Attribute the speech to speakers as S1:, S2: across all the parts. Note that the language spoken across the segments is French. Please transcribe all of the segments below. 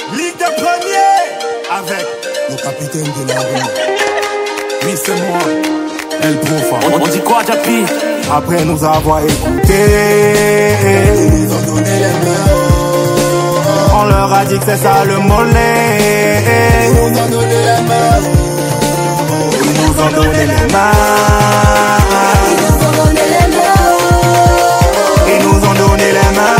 S1: Ligue de premier avec le capitaine de la rue. Oui, c'est moi, El Profa.
S2: On dit quoi, Japi?
S1: Après nous avoir écoutés, ils nous ont donné les mains. On leur a dit que c'est ça le mollet. Ils nous ont donné les mains. Ils nous ont donné les mains. Ils nous ont donné les mains.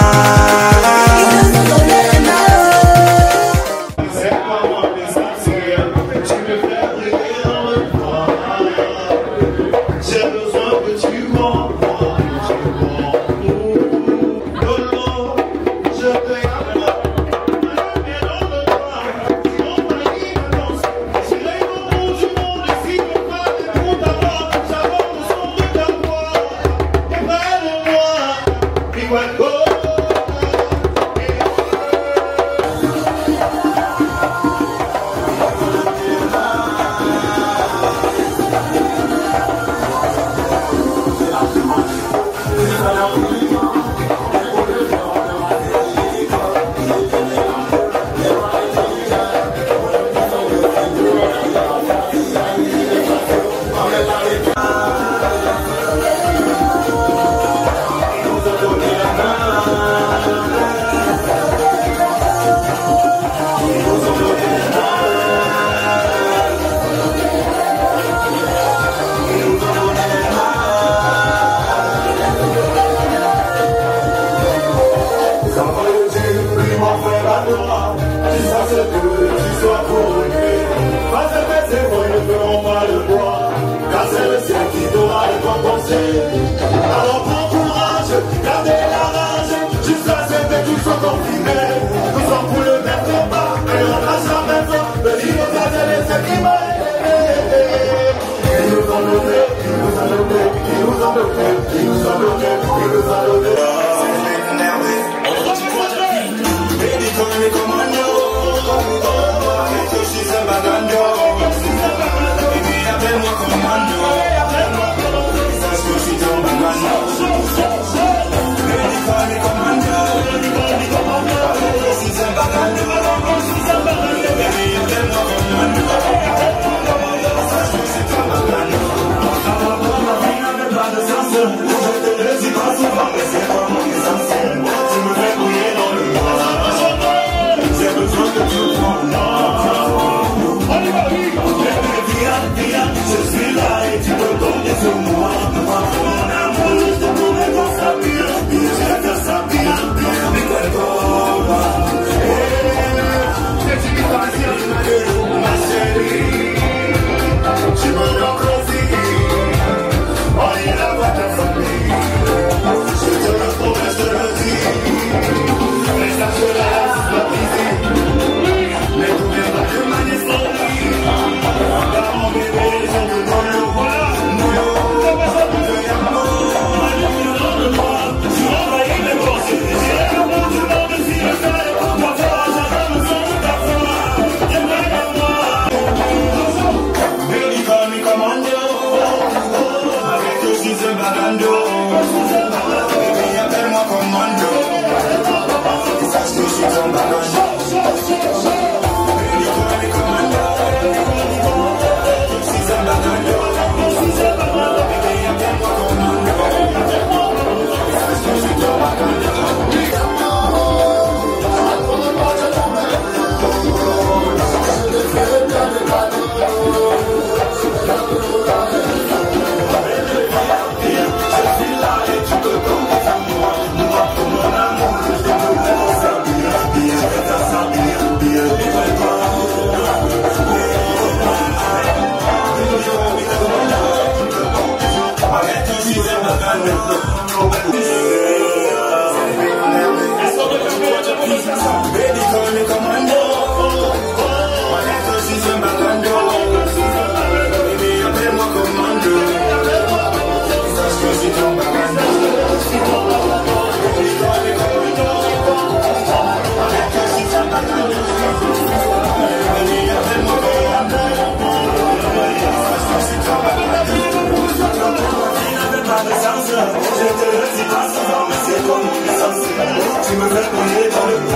S3: Alors prends courage, gardez la rage, jusqu'à ce que tout soit confiné. Nous sommes pour le même combat, et on n'a jamais fait de l'immobilier et les animaux. Ils nous ont donné, ils nous ont donné, ils nous ont donné, ils nous ont donné, ils nous ont donné. C'est énervé. On dit quoi, Japi? Baby, comme les commandos. Avec eux, je suis un bagando. Baby, appelle-moi commando. Je te le dis pas souvent, mais c'est comme on est censé. Tu me fais briller dans le